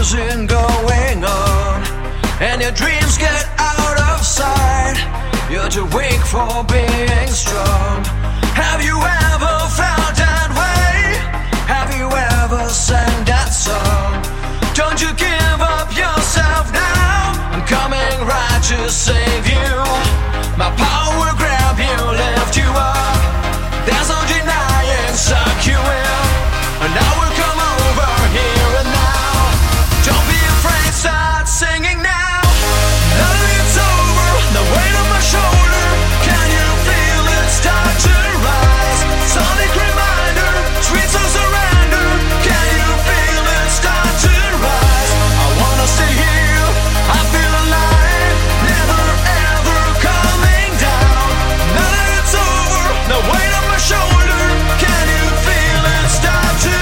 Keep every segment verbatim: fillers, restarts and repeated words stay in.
isn't going on, and your dreams get out of sight. You're too weak for being strong. Have you ever felt that way? Have you ever sang that song? Don't you give up yourself now. I'm coming right to save you. My power grab you, lift you up. There's no denying, suck you in. And I will come over here and now. Don't be afraid, start singing now. Now that it's over, the weight on my shoulder. Can you feel it start to rise? Sonic reminder, sweet soul surrender. Can you feel it start to rise? I wanna stay here, I feel alive. Never ever coming down. Now that it's over, the weight on my shoulder. Can you feel it start to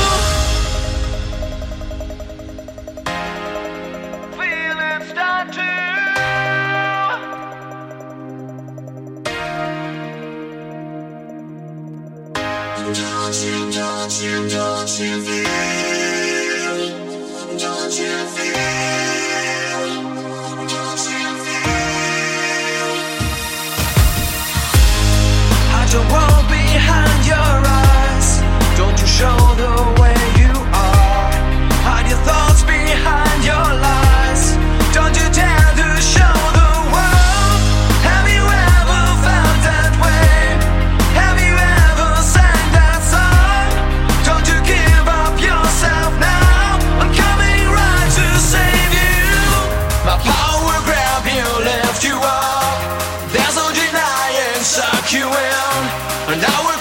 feel it start to Don't you, don't you, don't you feel? Don't you feel? Don't you feel? Hide your world behind your eyes. Don't you show the way you are. Hide your thoughts behind your lies. Don't you dare to show the world. Have you ever felt that way? Have you ever sang that song? Don't you give up yourself now. I'm coming right to save you. My power grab you, lift you up. There's no denying, suck you in. And I will